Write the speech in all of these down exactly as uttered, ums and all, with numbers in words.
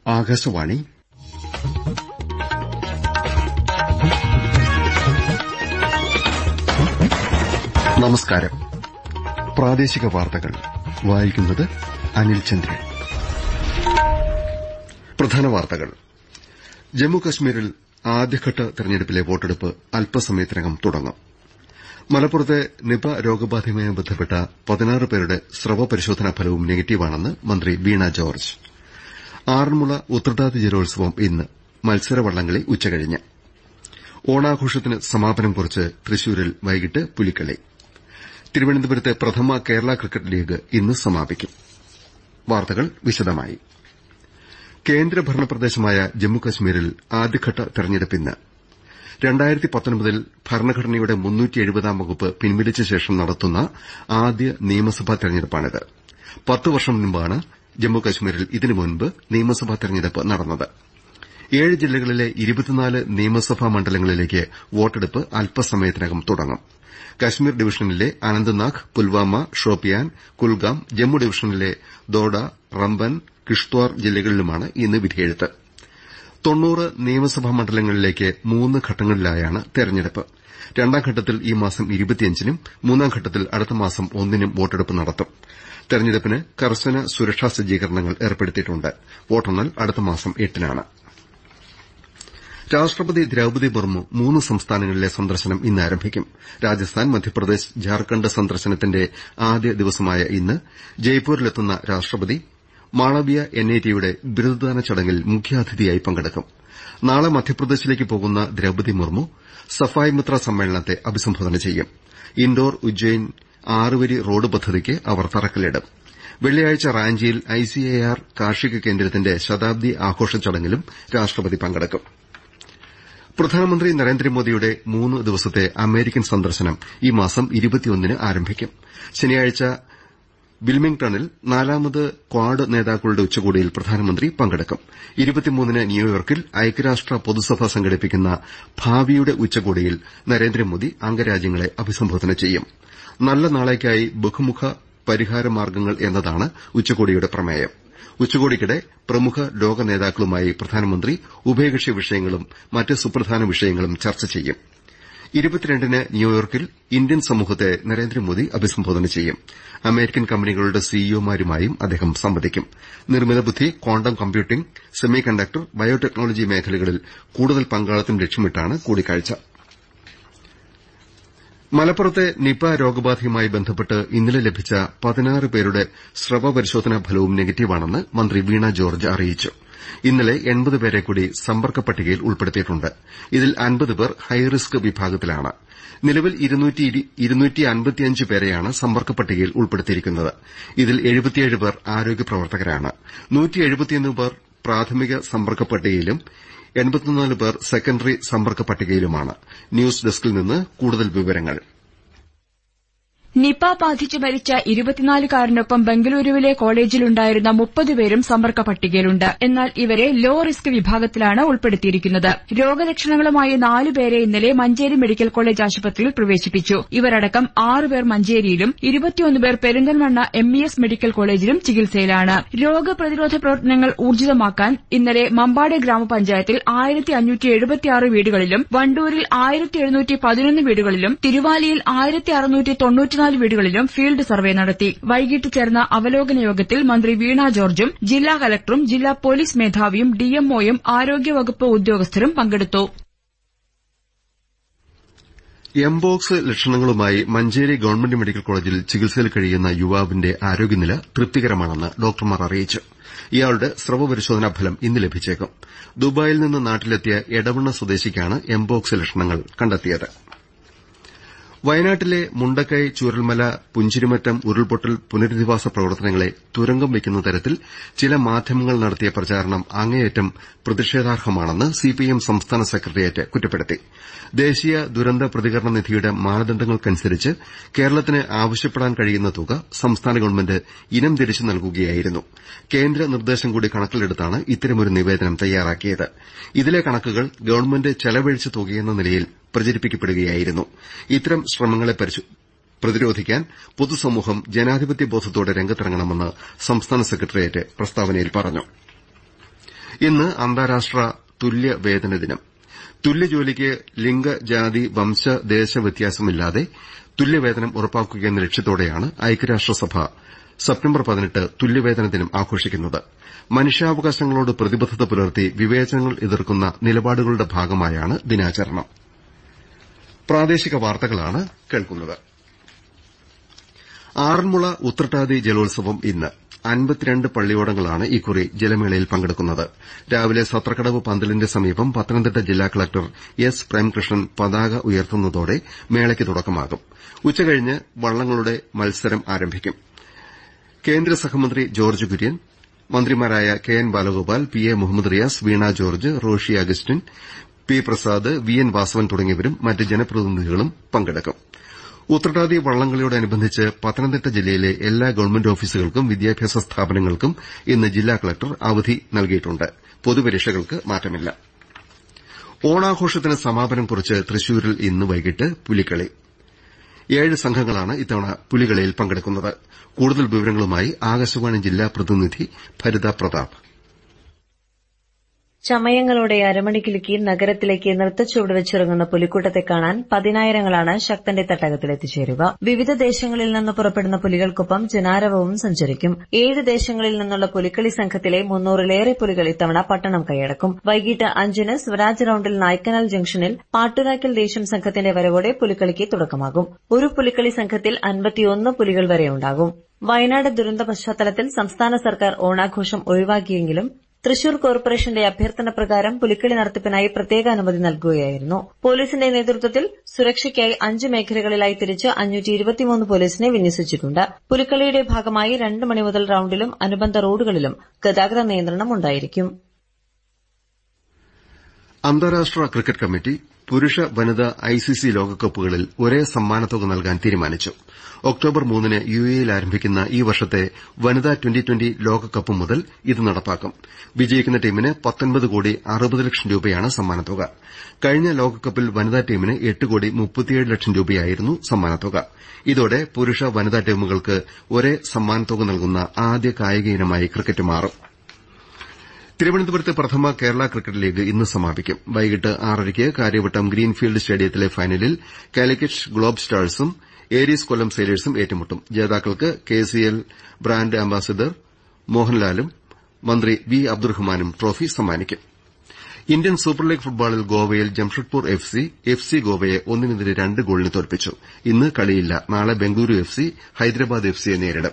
ആകാശവാണി. നമസ്കാരം. പ്രാദേശിക വാർത്തകൾ വായിക്കുന്നത് അനിൽ ചന്ദ്രൻ. പ്രധാന വാർത്തകൾ. ജമ്മുകശ്മീരിൽ ആദ്യഘട്ട തെരഞ്ഞെടുപ്പിലെ വോട്ടെടുപ്പ് അല്പസമയത്തിനകം തുടങ്ങും. മലപ്പുറത്തെ നിപ രോഗബാധയുമായി ബന്ധപ്പെട്ട പതിനാറ് പേരുടെ സ്രവ പരിശോധനാ ഫലവും നെഗറ്റീവാണെന്ന് മന്ത്രി വീണ ജോർജ്. ആറന്മുള ഉത്രട്ടാതി ജലോത്സവം ഇന്ന്. മത്സരവള്ളംകളി ഉച്ചകഴിഞ്ഞ്. ഓണാഘോഷത്തിന് സമാപനം കുറിച്ച് തൃശൂരിൽ വൈകിട്ട് പുലിക്കളി. തിരുവനന്തപുരത്തെ പ്രഥമ കേരള ക്രിക്കറ്റ് ലീഗ് ഇന്ന് സമാപിക്കും. വാർത്തകൾ വിശദമായി. കേന്ദ്രഭരണ പ്രദേശമായ ജമ്മുകശ്മീരിൽ ആദ്യഘട്ട തെരഞ്ഞെടുപ്പ് ഇന്ന്. രണ്ടായിരത്തി പത്തൊൻപതിൽ ഭരണഘടനയുടെ മുന്നൂറ്റിയെഴുപതാം വകുപ്പ് പിൻവലിച്ച ശേഷം നടത്തുന്ന ആദ്യ നിയമസഭാ തെരഞ്ഞെടുപ്പാണിത്. പത്ത് വർഷം മുമ്പാണ് ജമ്മുകശ്മീരിൽ ഇതിനു മുൻപ് നിയമസഭാ തെരഞ്ഞെടുപ്പ് നടന്നത്. ഏഴ് ജില്ലകളിലെ ഇരുപത്തിനാല് നിയമസഭാ മണ്ഡലങ്ങളിലേക്ക് വോട്ടെടുപ്പ് അല്പസമയത്തിനകം തുടങ്ങും. കശ്മീർ ഡിവിഷനിലെ അനന്ത്നാഗ്, പുൽവാമ, ഷോപ്പിയാൻ, കുൽഗാം, ജമ്മു ഡിവിഷനിലെ ദോഡ, റംബൻ, കിഷ്ത്വാർ ജില്ലകളിലുമാണ് ഇന്ന് വിധിയെഴുത്ത്. തൊണ്ണൂറ് നിയമസഭാ മണ്ഡലങ്ങളിലേക്ക് മൂന്ന് ഘട്ടങ്ങളിലായാണ് തെരഞ്ഞെടുപ്പ്. രണ്ടാം ഘട്ടത്തിൽ ഈ മാസം ഇരുപത്തിയഞ്ചിനും മൂന്നാം ഘട്ടത്തിൽ അടുത്ത മാസം ഒന്നിനും വോട്ടെടുപ്പ് നടത്തും. തെരഞ്ഞെടുപ്പിന് കർശന സുരക്ഷാ സജ്ജീകരണങ്ങൾ ഏർപ്പെടുത്തിയിട്ടുണ്ട്. വോട്ടെണ്ണൽ അടുത്ത മാസം എട്ടിനാണ്. രാഷ്ട്രപതി ദ്രൌപദി മുർമു മൂന്ന് സംസ്ഥാനങ്ങളിലെ സന്ദർശനം ഇന്ന് ആരംഭിക്കും. രാജസ്ഥാൻ, മധ്യപ്രദേശ്, ഝാർഖണ്ഡ് സന്ദർശനത്തിന്റെ ആദ്യ ദിവസമായ ഇന്ന് ജയ്പൂരിലെത്തുന്ന രാഷ്ട്രപതി മാളവ്യ എൻ ഐ ടിയുടെ ബിരുദദാന ചടങ്ങിൽ മുഖ്യാതിഥിയായി പങ്കെടുക്കും. നാളെ മധ്യപ്രദേശിലേക്ക് പോകുന്ന ദ്രൌപദി മുർമു സഫായ് മിത്ര സമ്മേളനത്തെ അഭിസംബോധന ചെയ്യും. ഇൻഡോർ ഉജ്ജയിൻ ആറുവരി റോഡ് പദ്ധതിക്ക് അവർ തറക്കല്ലിടും. വെള്ളിയാഴ്ച റാഞ്ചിയിൽ ഐ സി എ ആർ കാർഷിക കേന്ദ്രത്തിന്റെ ശതാബ്ദി ആഘോഷ ചടങ്ങിലും രാഷ്ട്രപതി പങ്കെടുക്കും. പ്രധാനമന്ത്രി നരേന്ദ്രമോദിയുടെ മൂന്ന് ദിവസത്തെ അമേരിക്കൻ സന്ദർശനം ഈ മാസം ഇരുപത്തിയൊന്നിന് ആരംഭിക്കും. ശനിയാഴ്ച വിൽമിംഗ്ടണിൽ നാലാമത് ക്വാഡ് നേതാക്കളുടെ ഉച്ചകോടിയിൽ പ്രധാനമന്ത്രി പങ്കെടുക്കും. ഇരുപത്തിമൂന്നിന് ന്യൂയോർക്കിൽ ഐക്യരാഷ്ട്ര പൊതുസഭ സംഘടിപ്പിക്കുന്ന ഭാവിയുടെ ഉച്ചകോടിയിൽ നരേന്ദ്രമോദി അംഗരാജ്യങ്ങളെ അഭിസംബോധന ചെയ്യും. നല്ല നാളേക്കായി ബഹുമുഖ പരിഹാരമാർഗ്ഗങ്ങൾ എന്നതാണ് ഉച്ചകോടിയുടെ പ്രമേയം. ഉച്ചകോടിക്കിടെ പ്രമുഖ ലോക നേതാക്കളുമായി പ്രധാനമന്ത്രി ഉഭയകക്ഷി വിഷയങ്ങളും മറ്റ് സുപ്രധാന വിഷയങ്ങളും ചർച്ച ചെയ്യും. ഇരുപത്തിരണ്ടിന് ന്യൂയോർക്കിൽ ഇന്ത്യൻ സമൂഹത്തെ നരേന്ദ്രമോദി അഭിസംബോധന ചെയ്യും. അമേരിക്കൻ കമ്പനികളുടെ സിഇഒമാരുമായും അദ്ദേഹം സംവദിക്കും. നിർമ്മിത ബുദ്ധി, quantum computing, semiconductor, biotechnology മേഖലകളിൽ കൂടുതൽ പങ്കാളിത്തം ലക്ഷ്യമിട്ടാണ് കൂടിക്കാഴ്ച. മലപ്പുറത്തെ നിപ രോഗബാധയുമായി ബന്ധപ്പെട്ട് ഇന്നലെ ലഭിച്ച പതിനാറ് പേരുടെ സ്രവ പരിശോധനാ ഫലവും നെഗറ്റീവാണെന്ന് മന്ത്രി വീണ ജോർജ് അറിയിച്ചു. ഇന്നലെ എൺപത് പേരെ കൂടി സമ്പർക്ക പട്ടികയിൽ ഉൾപ്പെടുത്തിയിട്ടുണ്ട്. ഇതിൽ അൻപത് പേർ ഹൈറിസ്ക് വിഭാഗത്തിലാണ്. നിലവിൽ ഇരുന്നൂറ്റി അൻപത്തിയഞ്ച് പേരെയാണ് സമ്പർക്ക പട്ടികയിൽ ഉൾപ്പെടുത്തിയിരിക്കുന്നത്. ഇതിൽ എഴുപത്തിയേഴ് പേർ ആരോഗ്യ പ്രവർത്തകരാണ്. നൂറ്റി എഴുപത്തിയൊന്ന് പേർ പ്രാഥമിക സമ്പർക്ക പട്ടികയിലും എൺപത്തിനാല് പേർ സെക്കൻഡറി സമ്പർക്ക പട്ടികയിലുമാണ്. ന്യൂസ് ഡെസ്കിൽ നിന്ന് കൂടുതൽ വിവരങ്ങൾ. നിപ ബാധിച്ച് മരിച്ച ഇരുപത്തിനാലുകാരനൊപ്പം ബംഗളൂരുവിലെ കോളേജിലുണ്ടായിരുന്ന മുപ്പത് പേരും സമ്പർക്ക പട്ടികയിലുണ്ട്. എന്നാൽ ഇവരെ ലോ റിസ്ക് വിഭാഗത്തിലാണ് ഉൾപ്പെടുത്തിയിരിക്കുന്നത്. രോഗലക്ഷണങ്ങളുമായി നാലുപേരെ ഇന്നലെ മഞ്ചേരി മെഡിക്കൽ കോളേജ് ആശുപത്രിയിൽ പ്രവേശിപ്പിച്ചു. ഇവരടക്കം ആറുപേർ മഞ്ചേരിയിലും ഇരുപത്തിയൊന്ന് പേർ Perinthalmanna M E S medical കോളേജിലും ചികിത്സയിലാണ്. രോഗപ്രതിരോധ പ്രവർത്തനങ്ങൾ ഊർജിതമാക്കാൻ ഇന്നലെ മമ്പാട് ഗ്രാമപഞ്ചായത്തിൽ ആയിരത്തി അഞ്ഞൂറ്റി എഴുപത്തിയാറ് വീടുകളിലും വണ്ടൂരിൽ ആയിരത്തി എഴുന്നൂറ്റി പതിനൊന്ന് വീടുകളിലും തിരുവാലിയിൽ ആയിരത്തി അറുന്നൂറ്റി തൊണ്ണൂറ്റിനാല് വീടുകളിലും ഫീൽഡ് സർവേ നടത്തി. വൈകിട്ട് ചേർന്ന അവലോകന യോഗത്തിൽ മന്ത്രി വീണ ജോർജും ജില്ലാ കലക്ടറും ജില്ലാ പോലീസ് മേധാവിയും ഡിഎംഒയും ആരോഗ്യവകുപ്പ് ഉദ്യോഗസ്ഥരും പങ്കെടുത്തു. എംപോക്സ് ലക്ഷണങ്ങളുമായി മഞ്ചേരി ഗവൺമെന്റ് മെഡിക്കൽ കോളേജിൽ ചികിത്സയിൽ കഴിയുന്ന യുവാവിന്റെ ആരോഗ്യനില തൃപ്തികരമാണെന്ന് ഡോക്ടർമാർ അറിയിച്ചു. ഇയാളുടെ സ്രവ പരിശോധനാ ഫലം ഇന്ന് ലഭിച്ചേക്കും. ദുബായിൽ നിന്ന് നാട്ടിലെത്തിയ എടവണ്ണ സ്വദേശിക്കാണ് എംപോക്സ് ലക്ഷണങ്ങൾ കണ്ടെത്തിയത്. വയനാട്ടിലെ മുണ്ടക്കൈ, ചൂരൽമല, പുഞ്ചിരിമറ്റം ഉരുൾപൊട്ടൽ പുനരധിവാസ പ്രവർത്തനങ്ങളെ തുരങ്കം വയ്ക്കുന്ന തരത്തിൽ ചില മാധ്യമങ്ങൾ നടത്തിയ പ്രചാരണം അങ്ങേയറ്റം പ്രതിഷേധാർഹമാണെന്ന് സിപിഐഎം സംസ്ഥാന സെക്രട്ടേറിയറ്റ് കുറ്റപ്പെടുത്തി. ദേശീയ ദുരന്ത പ്രതികരണ നിധിയുടെ മാനദണ്ഡങ്ങൾക്കനുസരിച്ച് കേരളത്തിന് ആവശ്യപ്പെടാൻ കഴിയുന്ന തുക സംസ്ഥാന ഗവൺമെന്റ് ഇനം തിരിച്ചു നൽകുകയായിരുന്നു. കേന്ദ്ര നിർദ്ദേശം കൂടി കണക്കിലെടുത്താണ് ഇത്തരമൊരു നിവേദനം തയ്യാറാക്കിയത്. ഇതിലെ കണക്കുകൾ ഗവൺമെന്റ് ചെലവഴിച്ച തുകയെന്ന നിലയിൽ പ്രചരിപ്പിക്കപ്പെടുകയായിരുന്നു. ഇത്തരം ശ്രമങ്ങളെ പ്രതിരോധിക്കാൻ പൊതുസമൂഹം ജനാധിപത്യ ബോധത്തോടെ രംഗത്തിറങ്ങണമെന്ന് സംസ്ഥാന സെക്രട്ടേറിയറ്റ് പ്രസ്താവനയിൽ പറഞ്ഞു. ഇന്ന് അന്താരാഷ്ട്ര തുല്യവേതന ദിനം. തുല്യജോലിക്ക് ലിംഗ, ജാതി, വംശ, ദേശ വ്യത്യാസമില്ലാതെ തുല്യവേതനം ഉറപ്പാക്കുകയെന്ന ലക്ഷ്യത്തോടെയാണ് ഐക്യരാഷ്ട്രസഭ സെപ്റ്റംബർ പതിനെട്ട് തുല്യവേതന ദിനം ആഘോഷിക്കുന്നത്. മനുഷ്യാവകാശങ്ങളോട് പ്രതിബദ്ധത പുലർത്തി വിവേചനങ്ങൾ എതിർക്കുന്ന നിലപാടുകളുടെ ഭാഗമായാണ് ദിനാചരണം. പ്രാദേശിക വാർത്തകളാണ് കേൾക്കുന്നത്. ആറന്മുള ഉത്രട്ടാതി ജലോത്സവം ഇന്ന്. അൻപത്തിരണ്ട് പള്ളിയോടങ്ങളാണ് ഇക്കുറി ജലമേളയിൽ പങ്കെടുക്കുന്നത്. രാവിലെ സത്രക്കടവ് പന്തലിന്റെ സമീപം പത്തനംതിട്ട ജില്ലാ കളക്ടർ എസ് പ്രേംകൃഷ്ണൻ പതാക ഉയർത്തുന്നതോടെ മേളയ്ക്ക് തുടക്കമാകും. ഉച്ചകഴിഞ്ഞ് വള്ളങ്ങളുടെ മത്സരം ആരംഭിക്കും. കേന്ദ്ര സഹമന്ത്രി ജോർജ് കുര്യൻ, മന്ത്രിമാരായ K N Balagopal, P A Muhammad Riyas, Veena George, Roshy Augustine, P Prasad, V N Vasavan തുടങ്ങിയവരും മറ്റ് ജനപ്രതിനിധികളും പങ്കെടുക്കും. ഉത്രട്ടാതി വള്ളംകളിയോടനുബന്ധിച്ച് പത്തനംതിട്ട ജില്ലയിലെ എല്ലാ ഗവൺമെന്റ് ഓഫീസുകൾക്കും വിദ്യാഭ്യാസ സ്ഥാപനങ്ങൾക്കും ഇന്ന് ജില്ലാ കളക്ടർ അവധി നൽകിയിട്ടുണ്ട്. പൊതുപരീക്ഷകൾക്ക് മാറ്റമില്ല. ഓണാഘോഷത്തിന് സമാപനം കുറിച്ച് തൃശൂരിൽ ഇന്ന് വൈകിട്ട് പുലിക്കളി. ഏഴ് സംഘങ്ങളാണ് ഇത്തവണ പുലികളിയിൽ പങ്കെടുക്കുന്നത്. കൂടുതൽ വിവരങ്ങളുമായി ആകാശവാണി ജില്ലാ പ്രതിനിധി ഭരിത പ്രതാപ്. ചമയങ്ങളോടെ അരമണിക്കിലുക്കി നഗരത്തിലേക്ക് നൃത്തച്ചുവട് വെച്ചിറങ്ങുന്ന പുലിക്കൂട്ടത്തെ കാണാൻ പതിനായിരങ്ങളാണ് ശക്തന്റെ തട്ടകത്തിലെത്തിച്ചേരുക. വിവിധ ദേശങ്ങളിൽ നിന്ന് പുറപ്പെടുന്ന പുലികൾക്കൊപ്പം ജനാരവവും സഞ്ചരിക്കും. ഏഴ് ദേശങ്ങളിൽ നിന്നുള്ള പുലിക്കളി സംഘത്തിലെ മുന്നൂറിലേറെ പുലികൾ ഇത്തവണ പട്ടണം കൈയടക്കും. വൈകിട്ട് അഞ്ചിന് സ്വരാജ് റൌണ്ടിൽ നായ്ക്കനാൽ ജംഗ്ഷനിൽ പാട്ടുരാക്കൽ ദേശം സംഘത്തിന്റെ വരവോടെ പുലിക്കളിക്ക് തുടക്കമാകും. ഒരു പുലിക്കളി സംഘത്തിൽ അൻപത്തിയൊന്ന് പുലികൾ വരെയുണ്ടാകും. വയനാട് ദുരന്ത പശ്ചാത്തലത്തിൽ സംസ്ഥാന സർക്കാർ ഓണാഘോഷം ഒഴിവാക്കിയെങ്കിലും തൃശൂർ കോർപ്പറേഷന്റെ അഭ്യർത്ഥന പ്രകാരം പുലിക്കളി നടത്തിപ്പിനായി പ്രത്യേക അനുമതി നൽകുകയായിരുന്നു. പോലീസിന്റെ നേതൃത്വത്തിൽ സുരക്ഷയ്ക്കായി അഞ്ച് മേഖലകളിലായി തിരിച്ച് അഞ്ഞൂറ്റി ഇരുപത്തിമൂന്ന് പോലീസിനെ വിന്യസിച്ചിട്ടുണ്ട്. പുലിക്കളിയുടെ ഭാഗമായി രണ്ട് മണി മുതൽ റൌണ്ടിലും അനുബന്ധ റോഡുകളിലും ഗതാഗത നിയന്ത്രണം ഉണ്ടായിരിക്കും. അന്താരാഷ്ട്ര ക്രിക്കറ്റ് കമ്മിറ്റി പുരുഷ വനിതാ ഐസിസി ലോകകപ്പുകളിൽ ഒരേ സമ്മാനത്തുക നൽകാൻ തീരുമാനിച്ചു. ഒക്ടോബർ മൂന്നിന് യുഎഇയിൽ ആരംഭിക്കുന്ന ഈ വർഷത്തെ വനിതാ ട്വന്റി ട്വന്റി ലോകകപ്പ് മുതൽ ഇത് നടപ്പാക്കും. വിജയിക്കുന്ന ടീമിന് പത്തൊൻപത് കോടി അറുപത് ലക്ഷം രൂപയാണ് സമ്മാനത്തുക. കഴിഞ്ഞ ലോകകപ്പിൽ വനിതാ ടീമിന് എട്ട് കോടി മുപ്പത്തിയേഴ് ലക്ഷം രൂപയായിരുന്നു സമ്മാനത്തുക. ഇതോടെ പുരുഷ വനിതാ ടീമുകൾക്ക് ഒരേ സമ്മാനത്തുക നൽകുന്ന ആദ്യ കായിക ഇനമായി ക്രിക്കറ്റ് മാറും. തിരുവനന്തപുരത്ത് പ്രഥമ കേരള ക്രിക്കറ്റ് ലീഗ് ഇന്ന് സമാപിക്കും. വൈകിട്ട് ആറരയ്ക്ക് കാര്യവട്ടം ഗ്രീൻഫീൽഡ് സ്റ്റേഡിയത്തിലെ ഫൈനലിൽ കാലിക്കറ്റ് ഗ്ലോബ് സ്റ്റാഴ്സും ഏരീസ് കൊല്ലം സെയിലേഴ്സും ഏറ്റുമുട്ടും. ജേതാക്കൾക്ക് കെസിഎൽ ബ്രാൻഡ് അംബാസിഡർ മോഹൻലാലും മന്ത്രി വി അബ്ദുറഹ്മാനും ട്രോഫി സമ്മാനിക്കും. ഇന്ത്യൻ സൂപ്പർ ലീഗ് ഫുട്ബോളിൽ ഗോവയിൽ Jamshedpur F C F C ഗോവയെ ഒന്നിനെതിരെ രണ്ട് ഗോളിന് തോൽപ്പിച്ചു. ഇന്ന് കളിയില്ല. നാളെ Bengaluru F C Hyderabad F സിയെ നേരിടും.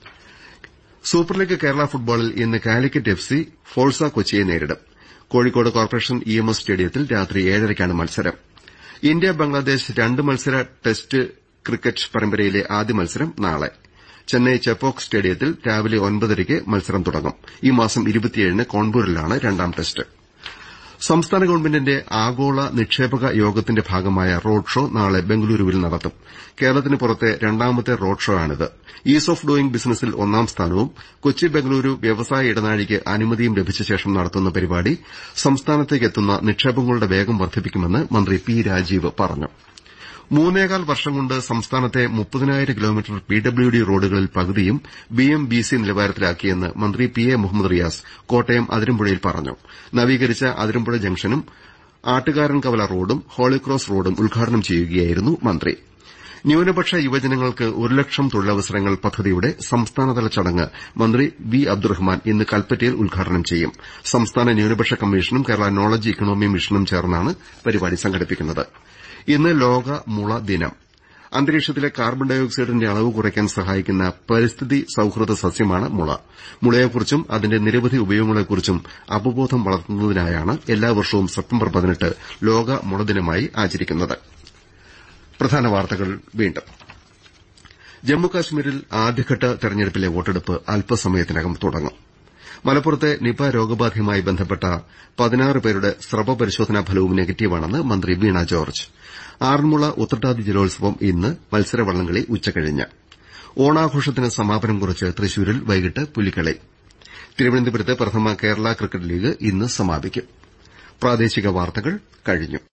സൂപ്പർ ലീഗ് കേരള ഫുട്ബോളിൽ ഇന്ന് കാലിക്കറ്റ് എഫ് സി ഫോഴ്സ കൊച്ചിയെ നേരിടും. Kozhikode corporation E M S സ്റ്റേഡിയത്തിൽ രാത്രി ഏഴരയ്ക്കാണ് മത്സരം. ഇന്ത്യ ബംഗ്ലാദേശ് രണ്ട് മത്സര ടെസ്റ്റ് ക്രിക്കറ്റ് പരമ്പരയിലെ ആദ്യ മത്സരം നാളെ ചെന്നൈ ചെപ്പോക്ക് സ്റ്റേഡിയത്തിൽ രാവിലെ ഒൻപതരയ്ക്ക് മത്സരം തുടങ്ങും. ഈ മാസം ഇരുപത്തിയേഴിന് കോൺപൂരിലാണ് രണ്ടാം ടെസ്റ്റ്. സംസ്ഥാന ഗവൺമെന്റിന്റെ ആഗോള നിക്ഷേപക യോഗത്തിന്റെ ഭാഗമായ റോഡ് ഷോ നാളെ ബംഗളൂരുവിൽ നടത്തും. കേരളത്തിന് പുറത്തെ രണ്ടാമത്തെ റോഡ് ഷോ ആണിത്. ഈസ് ഓഫ് ഡൂയിംഗ് ബിസിനസിൽ ഒന്നാം സ്ഥാനവും കൊച്ചി ബംഗളൂരു വ്യവസായ ഇടനാഴിക്ക് അനുമതിയും ലഭിച്ച ശേഷം നടത്തുന്ന പരിപാടി സംസ്ഥാനത്തേക്കെത്തുന്ന നിക്ഷേപങ്ങളുടെ വേഗം വർദ്ധിപ്പിക്കുമെന്ന് മന്ത്രി പി രാജീവ് പറഞ്ഞു. മൂന്നേകാൽ വർഷം കൊണ്ട് സംസ്ഥാനത്തെ മുപ്പതിനായിരം കിലോമീറ്റർ പി ഡബ്ല്യു ഡി റോഡുകളിൽ പകുതിയും ബി എം ബി സി നിലവാരത്തിലാക്കിയെന്ന് മന്ത്രി പി എ മുഹമ്മദ് റിയാസ് കോട്ടയം അതിരമ്പുഴയിൽ പറഞ്ഞു. നവീകരിച്ച അതിരമ്പുഴ ജംഗ്ഷനും ആട്ടുകാരൻകവല റോഡും ഹോളിക്രോസ് റോഡും ഉദ്ഘാടനം ചെയ്യുകയായിരുന്നു മന്ത്രി. ന്യൂനപക്ഷ യുവജനങ്ങൾക്ക് ഒരു ലക്ഷം തൊഴിലവസരങ്ങൾ പദ്ധതിയുടെ സംസ്ഥാനതല ചടങ്ങ് മന്ത്രി വി അബ്ദുറഹ്മാൻ ഇന്ന് കൽപ്പറ്റയിൽ ഉദ്ഘാടനം ചെയ്യും. സംസ്ഥാന ന്യൂനപക്ഷ കമ്മീഷനും കേരള നോളജ് ഇക്കണോമി മിഷനും ചേർന്നാണ് പരിപാടി സംഘടിപ്പിക്കുന്നത്. ഇന്ന് ലോക മുള ദിനം. അന്തരീക്ഷത്തിലെ കാർബൺ ഡയോക്സൈഡിന്റെ അളവ് കുറയ്ക്കാൻ സഹായിക്കുന്ന പരിസ്ഥിതി സൌഹൃദ സസ്യമാണ് മുള. മുളയെക്കുറിച്ചും അതിന്റെ നിരവധി ഉപയോഗങ്ങളെക്കുറിച്ചും അവബോധം വളർത്തുന്നതിനായാണ് എല്ലാ വർഷവും സെപ്റ്റംബർ പതിനെട്ട് ലോക മുളദിനമായി ആചരിക്കുന്നത്. പ്രധാന വാർത്തകൾ വീണ്ടും. ജമ്മുകാശ്മീരിൽ ആദ്യഘട്ട തെരഞ്ഞെടുപ്പിലെ വോട്ടെടുപ്പ് അല്പസമയത്തിനകം തുടങ്ങും. മലപ്പുറത്തെ നിപ രോഗബാധയുമായി ബന്ധപ്പെട്ട പതിനാറ് പേരുടെ സ്രവ പരിശോധനാ ഫലവും നെഗറ്റീവാണെന്ന് മന്ത്രി വീണ ജോർജ്. ആറന്മുള ഉത്രട്ടാതി ജലോത്സവം ഇന്ന്, മത്സരവള്ളംകളി ഉച്ചകഴിഞ്ഞ്. ഓണാഘോഷത്തിന് സമാപനം കുറിച്ച് തൃശൂരിൽ വൈകിട്ട് പുലിക്കളി. തിരുവനന്തപുരത്ത് പ്രഥമ കേരള ക്രിക്കറ്റ് ലീഗ് ഇന്ന് സമാപിക്കും. പ്രാദേശിക വാർത്തകൾ കഴിഞ്ഞു.